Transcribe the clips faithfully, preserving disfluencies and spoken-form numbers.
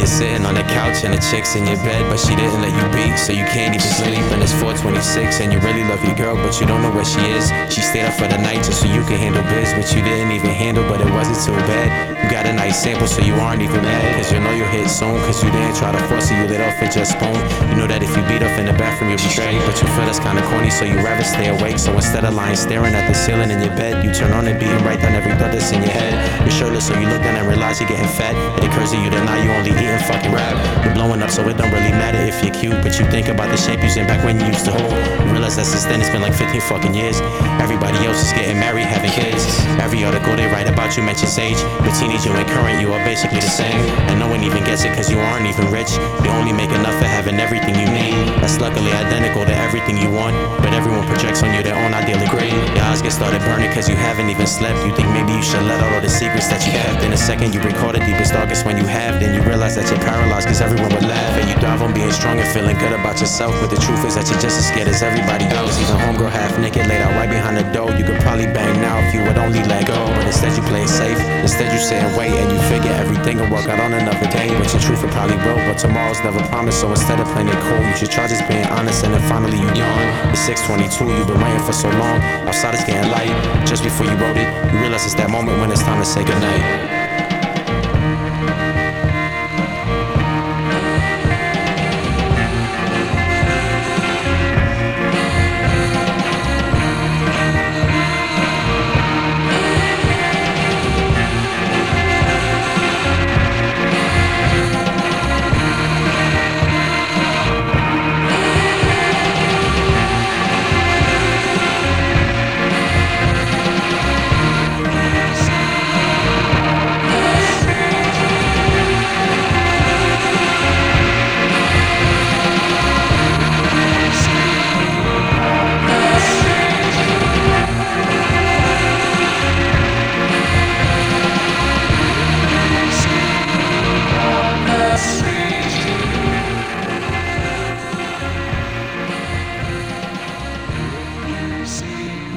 You're sitting on the couch and the chick's in your bed, but she didn't let you be, so you can't even sleep. And it's four twenty-six and you really love your girl, but you don't know where she is. She stayed up for the night just so you could handle biz, which you didn't even handle, but it wasn't too bad. You got a nice sample, so you aren't even mad, cause you know you'll hit soon, cause you didn't try to force it, you lit off and just spoon. You know that if you beat off in the bathroom you'll be straight, but you feel that's kinda corny, so you rather stay awake. So instead of lying staring at the ceiling in your bed, you turn on the beat and write down every thought that's in your head. You're shirtless, so you look down and realize you're getting fat. It occurs to you that now you only eating fucking rap. You're blowing up, so it don't really matter if you're cute, but you think about the shape you was in back when you used to hold. You realize that since then it's been like fifteen fucking years. Everybody else is getting married, having kids. Every article they write about you mentions age, but teenage you and current you are basically the same. And no one even gets it cause you aren't even rich. You only make enough for having everything you need. That's luckily identical to everything you want, but everyone projects on you their own ideal degree. Your eyes get started burning cause you haven't even slept. You think maybe you should let out all the secrets that you kept. In a second you record the deepest, darkest when you have. Then you realize that you're paralyzed cause everyone would laugh. And you thrive on being strong and feeling good about yourself, but the truth is that you're just as scared as everybody else. Even homegirl half naked laid out right behind the door. You could probably bang now if you would only let go, but instead you play it safe. Instead you sit and wait and you figure everything will work out on another day, but your truth it probably will, but tomorrow's never promised. So instead of playing it cool, you should try just being honest. And then finally you yawn. It's six twenty-two, you've been waiting for so long. Outside it's getting light. Just before you wrote it, you realize it's that moment when it's time to say goodnight.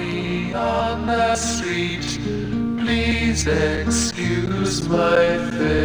On the street, please excuse my face.